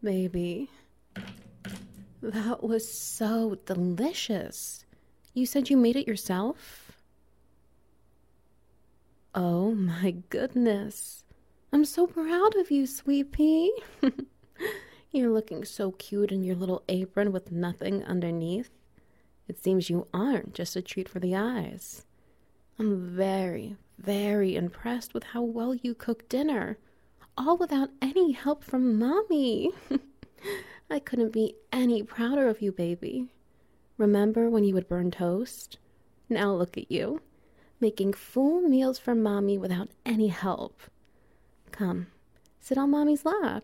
baby. That was so delicious. You said you made it yourself? Oh my goodness. I'm so proud of you, sweet pea. You're looking so cute in your little apron with nothing underneath. It seems you aren't just a treat for the eyes. I'm very, very impressed with how well you cook dinner, all without any help from Mommy. I couldn't be any prouder of you, baby. Remember when you would burn toast? Now look at you, making full meals for Mommy without any help. Come, sit on Mommy's lap.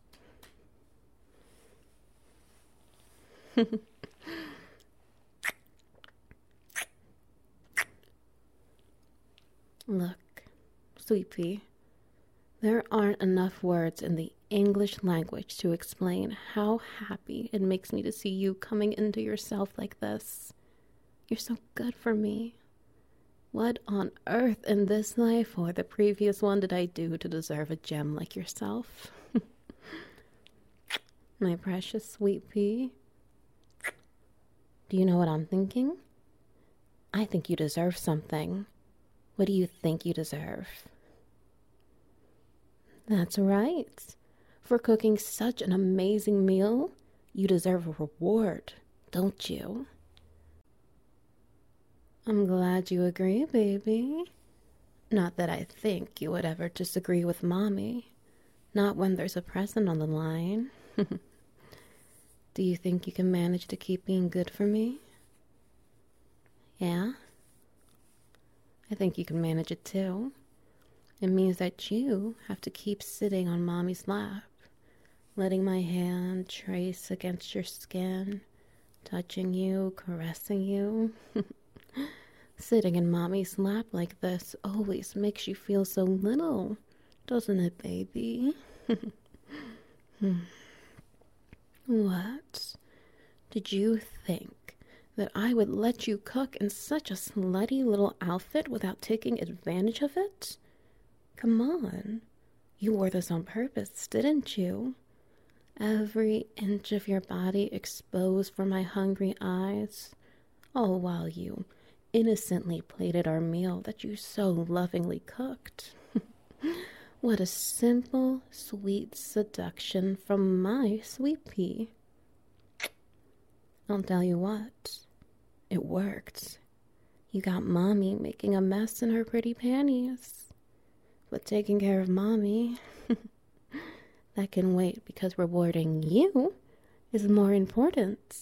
Look, sweet pea, there aren't enough words in the English language to explain how happy it makes me to see you coming into yourself like this. You're so good for me. What on earth in this life or the previous one did I do to deserve a gem like yourself? My precious sweet pea. Do you know what I'm thinking? I think you deserve something. What do you think you deserve? That's right. For cooking such an amazing meal, you deserve a reward, don't you? I'm glad you agree, baby. Not that I think you would ever disagree with Mommy. Not when there's a present on the line. Do you think you can manage to keep being good for me? Yeah? I think you can manage it too. It means that you have to keep sitting on Mommy's lap, letting my hand trace against your skin, touching you, caressing you. Sitting in Mommy's lap like this always makes you feel so little, doesn't it, baby? What? Did you think that I would let you cook in such a slutty little outfit without taking advantage of it? Come on. You wore this on purpose, didn't you? Every inch of your body exposed for my hungry eyes, all while you innocently plated our meal that you so lovingly cooked. What a simple, sweet seduction from my sweet pea. I'll tell you what, it worked. You got Mommy making a mess in her pretty panties. But taking care of Mommy, that can wait because rewarding you is more important.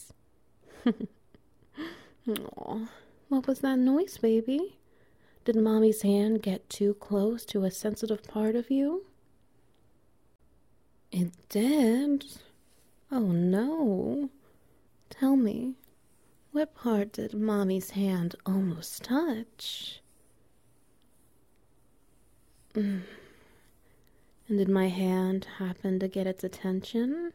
Aw, what was that noise, baby? Did Mommy's hand get too close to a sensitive part of you? It did? Oh no. Tell me, what part did Mommy's hand almost touch? And did my hand happen to get its attention?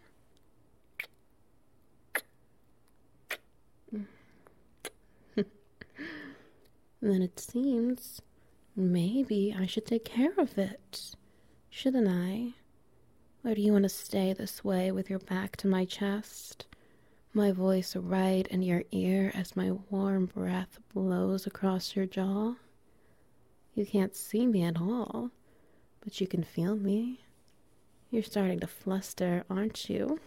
Then it seems maybe I should take care of it, shouldn't I? Or do you want to stay this way with your back to my chest, my voice right in your ear as my warm breath blows across your jaw? You can't see me at all, but you can feel me. You're starting to fluster, aren't you?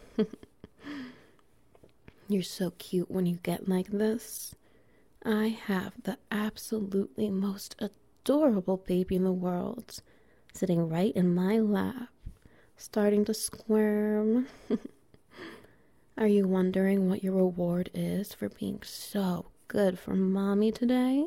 You're so cute when you get like this. I have the absolutely most adorable baby in the world, sitting right in my lap, starting to squirm. Are you wondering what your reward is for being so good for Mommy today?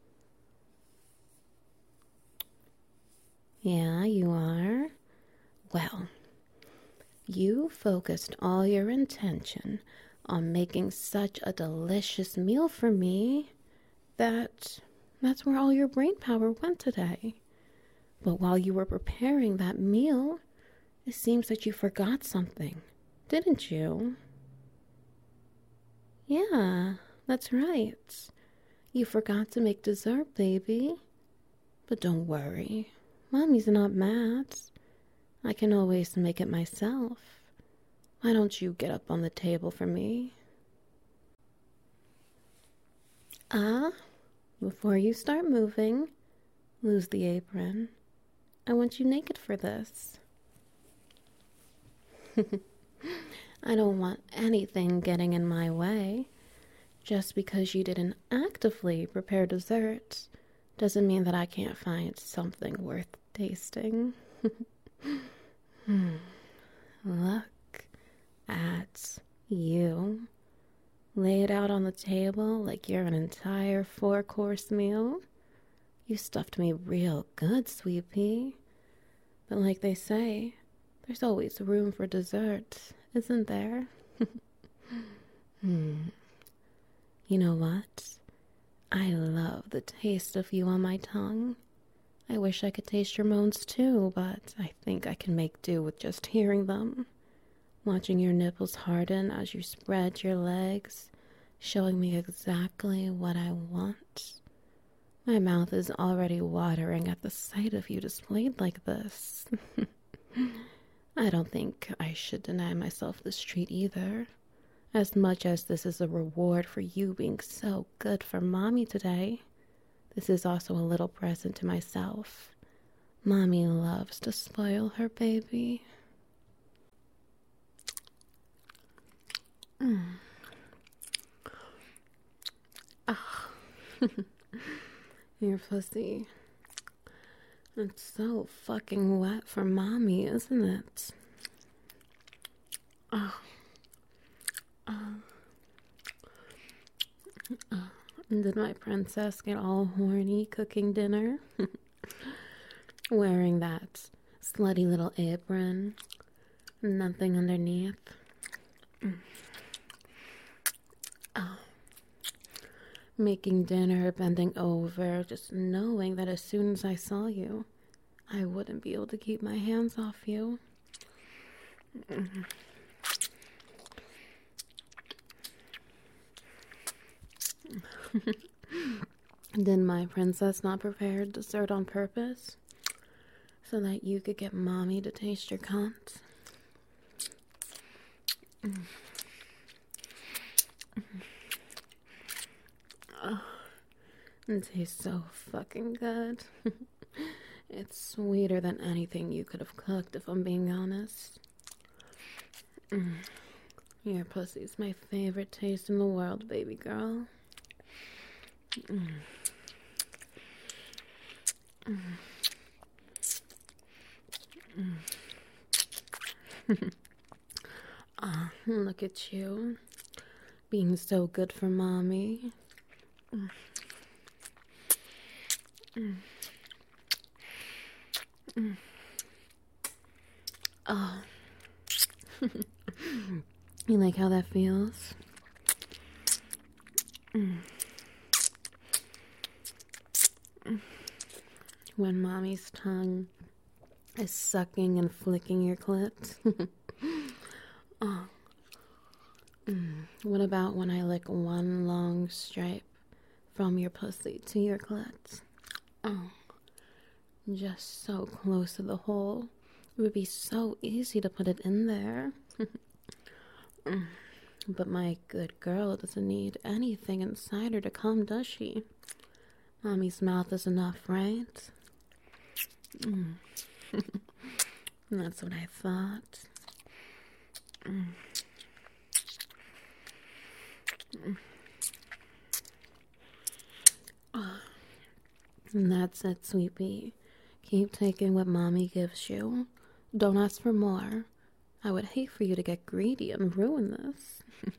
Yeah, you are. Well, you focused all your intention on making such a delicious meal for me that's where all your brain power went today. But while you were preparing that meal, it seems that you forgot something, didn't you? Yeah, that's right. You forgot to make dessert, baby. But don't worry. Mommy's not mad. I can always make it myself. Why don't you get up on the table for me? Ah, before you start moving, lose the apron. I want you naked for this. I don't want anything getting in my way. Just because you didn't actively prepare dessert doesn't mean that I can't find something worth tasting. Look at you. Lay it out on the table like you're an entire 4-course meal. You stuffed me real good, Sweet Pea. But like they say, there's always room for dessert, isn't there? You know what? I love the taste of you on my tongue. I wish I could taste your moans too, but I think I can make do with just hearing them. Watching your nipples harden as you spread your legs, showing me exactly what I want. My mouth is already watering at the sight of you displayed like this. I don't think I should deny myself this treat either. As much as this is a reward for you being so good for Mommy today, this is also a little present to myself. Mommy loves to spoil her baby. Ah, your pussy. It's so fucking wet for Mommy, isn't it? Oh. Did my princess get all horny cooking dinner? Wearing that slutty little apron. Nothing underneath. Oh. Making dinner, bending over, just knowing that as soon as I saw you, I wouldn't be able to keep my hands off you. Did my princess not prepare dessert on purpose? So that you could get Mommy to taste your cunt? Oh, it tastes so fucking good. It's sweeter than anything you could have cooked, if I'm being honest. Your pussy's my favorite taste in the world, baby girl. Look at you, being so good for Mommy. Oh. You like how that feels? When Mommy's tongue is sucking and flicking your clit. Oh. What about when I lick one long stripe from your pussy to your clit? Oh. Just so close to the hole. It would be so easy to put it in there. But my good girl doesn't need anything inside her to come, does she? Mommy's mouth is enough, right? That's what I thought. And that's it, Sweet Pea. Keep taking what Mommy gives you. Don't ask for more. I would hate for you to get greedy and ruin this.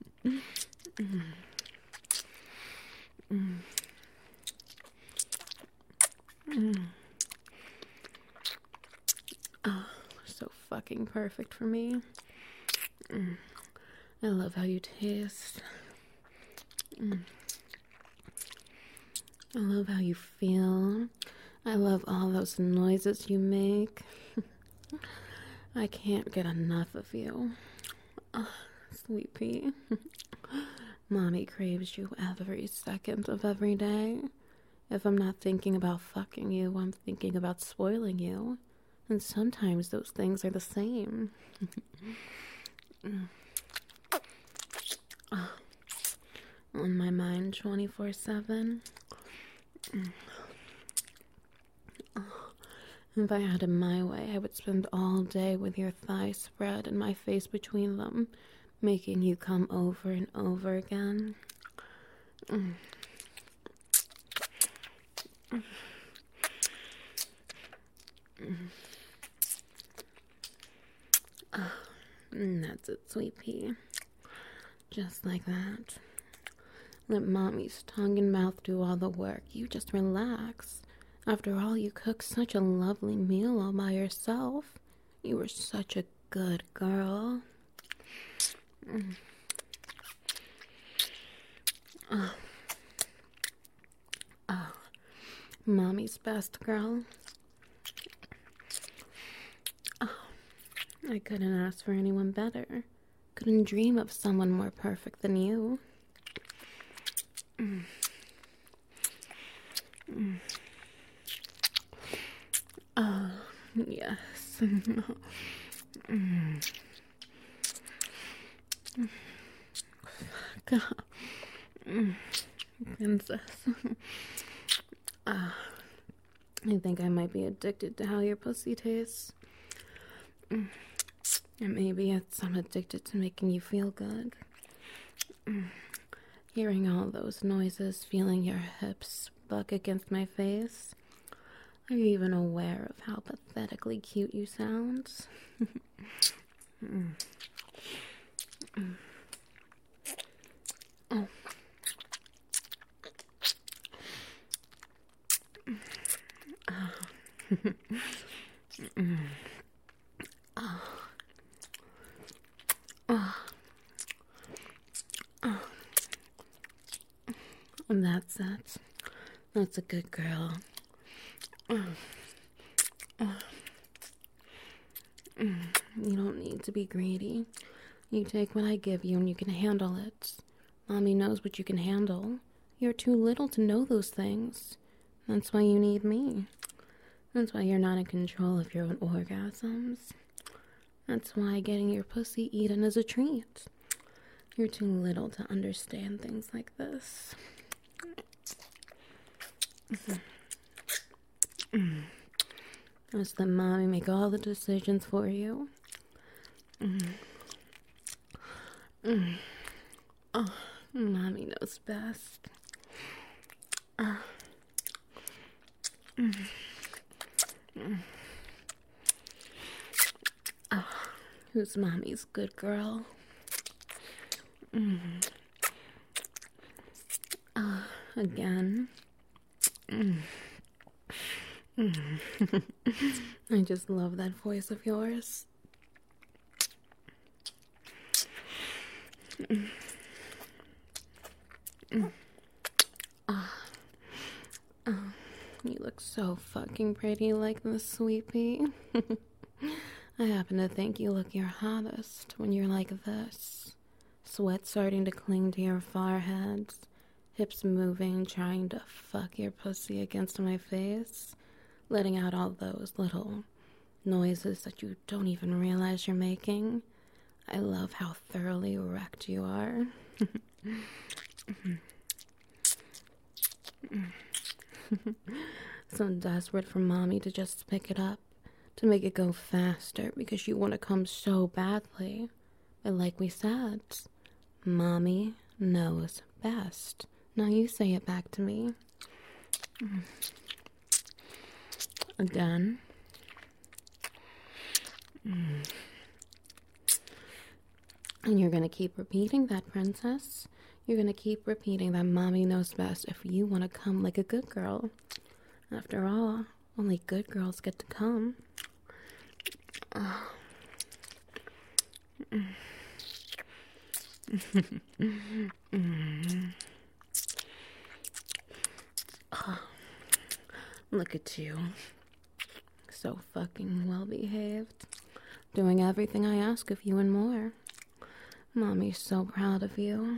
Oh, so fucking perfect for me. I love how you taste. I love how you feel. I love all those noises you make. I can't get enough of you. Oh, Sweet Pea. Mommy craves you every second of every day. If I'm not thinking about fucking you, I'm thinking about spoiling you. And sometimes those things are the same. On my mind 24/7. If I had it my way, I would spend all day with your thighs spread and my face between them, making you come over and over again. That's it, sweet pea. Just like that. Let mommy's tongue and mouth do all the work. You just relax. After all, you cooked such a lovely meal all by yourself. You were such a good girl. Mommy's best girl. I couldn't ask for anyone better. Couldn't dream of someone more perfect than you. Yes. Princess. I think I might be addicted to how your pussy tastes. And maybe I'm addicted to making you feel good. Hearing all those noises, feeling your hips buck against my face. Are you even aware of how pathetically cute you sound? Oh. And that's it. That's a good girl. You don't need to be greedy. You take what I give you and you can handle it. Mommy knows what you can handle. You're too little to know those things. That's why you need me. That's why you're not in control of your own orgasms. That's why getting your pussy eaten is a treat. You're too little to understand things like this. Just let mommy make all the decisions for you. Oh, mommy knows best. Who's mommy's good girl? Again. I just love that voice of yours. You look so fucking pretty like this, sweet pea. I happen to think you look your hottest when you're like this. Sweat starting to cling to your forehead. Hips moving, trying to fuck your pussy against my face. Letting out all those little noises that you don't even realize you're making. I love how thoroughly wrecked you are. So desperate for mommy to just pick it up, to make it go faster because you want to come so badly. But like we said, mommy knows best. Now you say it back to me. Again. And you're going to keep repeating that, princess. You're going to keep repeating that mommy knows best if you want to come like a good girl. After all, only good girls get to come. Look at you. So fucking well behaved. Doing everything I ask of you and more. Mommy's so proud of you.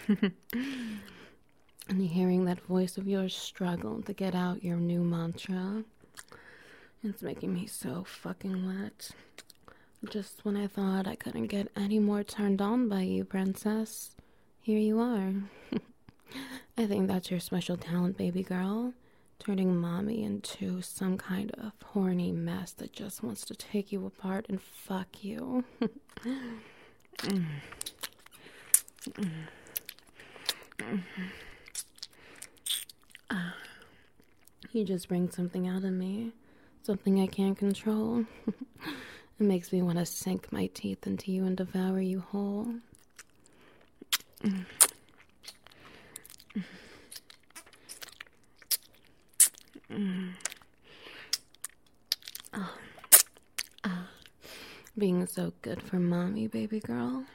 And hearing that voice of yours struggle to get out your new mantra, it's making me so fucking wet. Just when I thought I couldn't get any more turned on by you, princess, here you are. I think that's your special talent, baby girl. Turning mommy into some kind of horny mess that just wants to take you apart and fuck you. You just bring something out of me. Something I can't control. It makes me want to sink my teeth into you and devour you whole. Being so good for mommy, baby girl.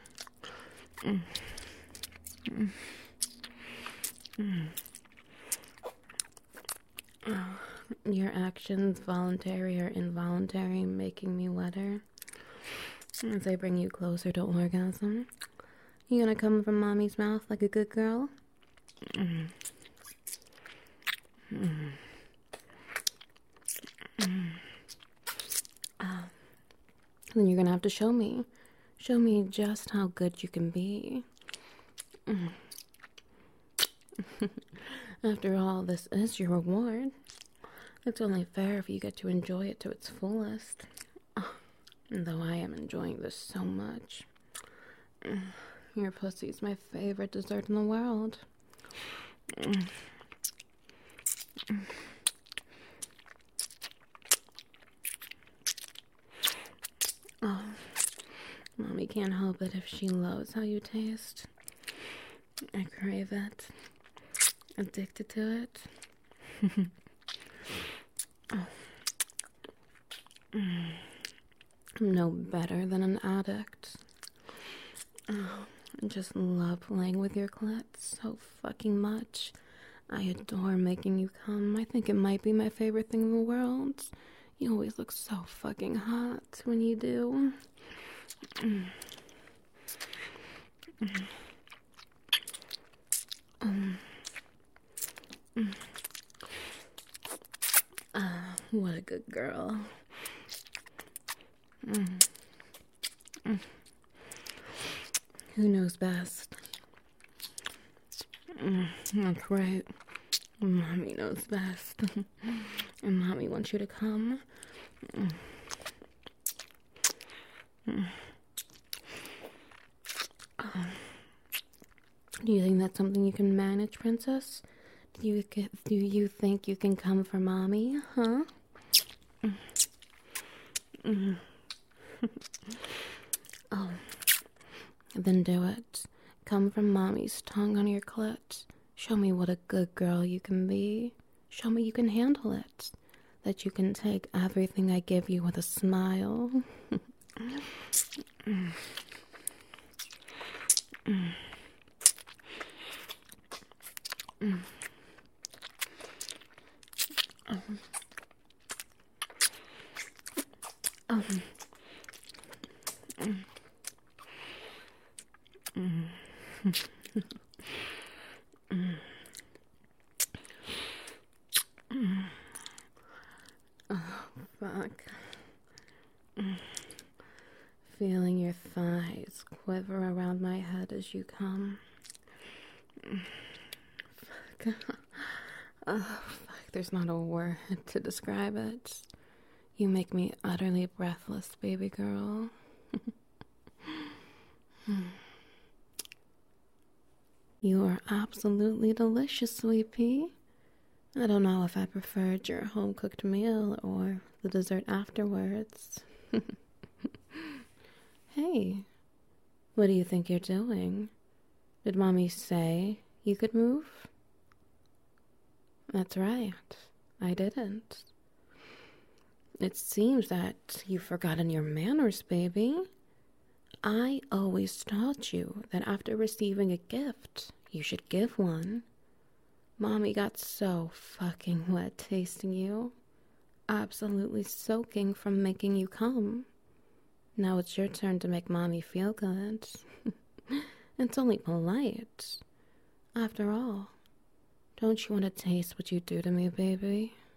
Your actions, voluntary or involuntary, making me wetter. As I bring you closer to orgasm. You gonna come from mommy's mouth like a good girl? Then you're gonna have to show me. Show me just how good you can be. After all, this is your reward. It's only fair if you get to enjoy it to its fullest. Though I am enjoying this so much. Your pussy's my favorite dessert in the world. Oh, mommy can't help it if she loves how you taste. I crave it. Addicted to it. I'm no better than an addict. I just love playing with your clit so fucking much. I adore making you come. I think it might be my favorite thing in the world. You always look so fucking hot when you do. What a good girl. Who knows best? That's right. Mommy knows best. And mommy wants you to come. Do you think that's something you can manage, princess? Do you think you can come for mommy, huh? Oh, then do it. Come from mommy's tongue on your clit. Show me what a good girl you can be. Show me you can handle it. That you can take everything I give you with a smile. Fuck. Feeling your thighs quiver around my head as you come. Fuck. Oh, fuck. There's not a word to describe it. You make me utterly breathless, baby girl. You are absolutely delicious, sweet pea. I don't know if I preferred your home-cooked meal or the dessert afterwards. Hey, what do you think you're doing? Did mommy say you could move? That's right, I didn't. It seems that you've forgotten your manners, baby. I always taught you that after receiving a gift, you should give one. Mommy got so fucking wet tasting you. Absolutely soaking from making you come. Now it's your turn to make mommy feel good. It's only polite. After all, don't you want to taste what you do to me, baby?